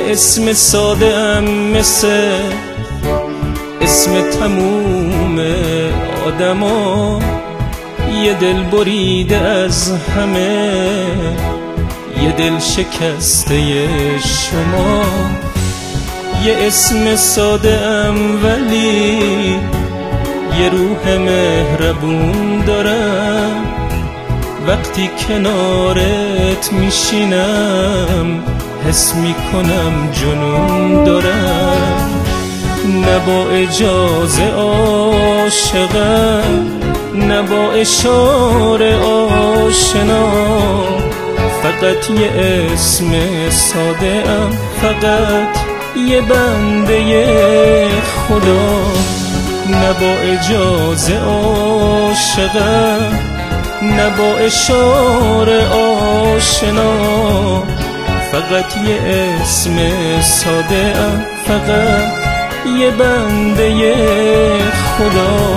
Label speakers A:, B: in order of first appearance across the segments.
A: یه اسم ساده ام مثل اسم تموم آدما، یه دل بریده از همه، یه دل شکسته شما. یه اسم ساده ام ولی یه روح مهربون دارم، وقتی کنارت میشینم حس میکنم جنون دارم. نه با اجازه عاشقم، نه با اشاره آشنا، فقط یه اسم ساده ام، فقط یه بنده خدا. نه با اجازه عاشقم، نه با اشاره آشنا، فقط یه اسم ساده ام، فقط یه بنده خدا.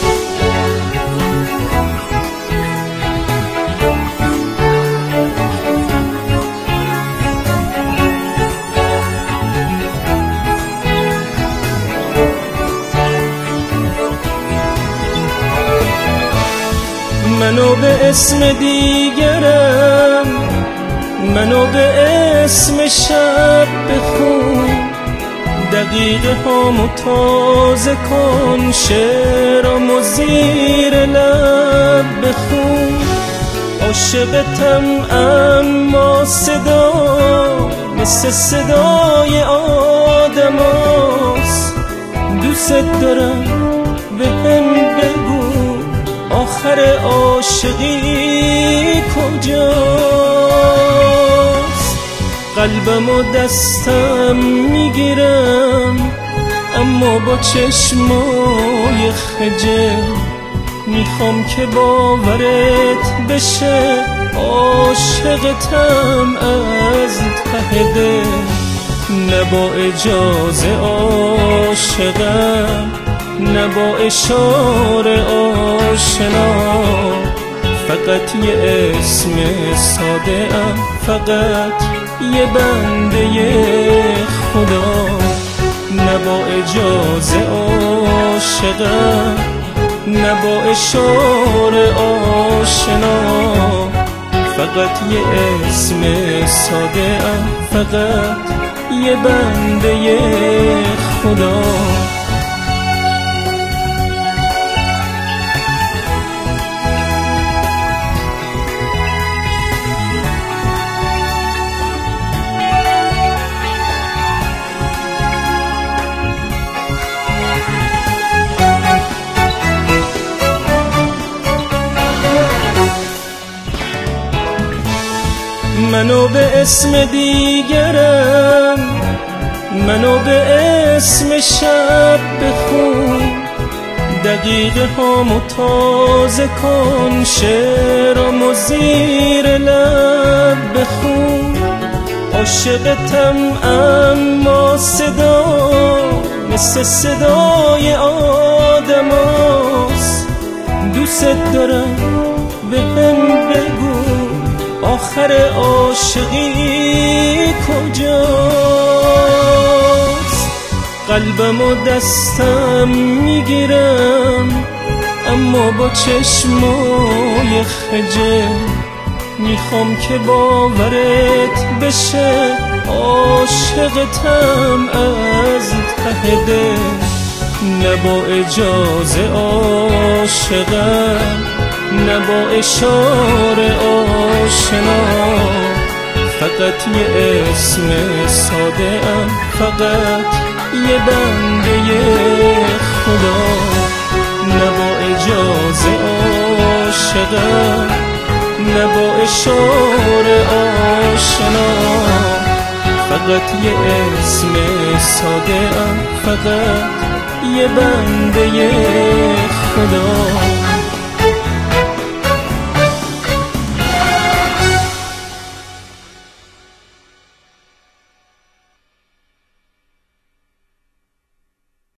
A: منو به اسم دیگرم، منو به اسم شب بخون، دقیقه هامو تازه کن، شعرامو زیر لب بخون. عاشقتم اما صدا مثل صدای آدماست، دوست دارم بهم بگو آخر عاشقی کجاست. قلبم و دستم میگیرم اما با چشمای خجل، میخوام که باورت بشه عاشقتم از ته دل. نه با اجازه عاشقم، نه با اشاره آشنا، فقط یه اسم ساده ام، فقط یه بنده خدا. نه با اجازه عاشقم، نه با اشاره آشنا، فقط یه اسم ساده ام، فقط یه بنده خدا. منو به اسم دیگرم، منو به اسم شب بخون، دقیقه هامو تازه کن، شعرامو زیر لب بخون. عاشقتم اما صدا مثل صدای آدماست، دوست دارم بهم بگو آخر عاشقی کجاست. قلبم و دستم میگیرم اما با چشمای خجل، میخوام که باورت بشه عاشقتم از ته دل. نه با اجازه عاشقم، نه با اشاره آشنا، فقط یه اسم ساده ام، فقط یه بنده خدا. نه با اجازه عاشقم، نه با اشاره آشنا، فقط یه اسم ساده ام، فقط یه بنده خدا.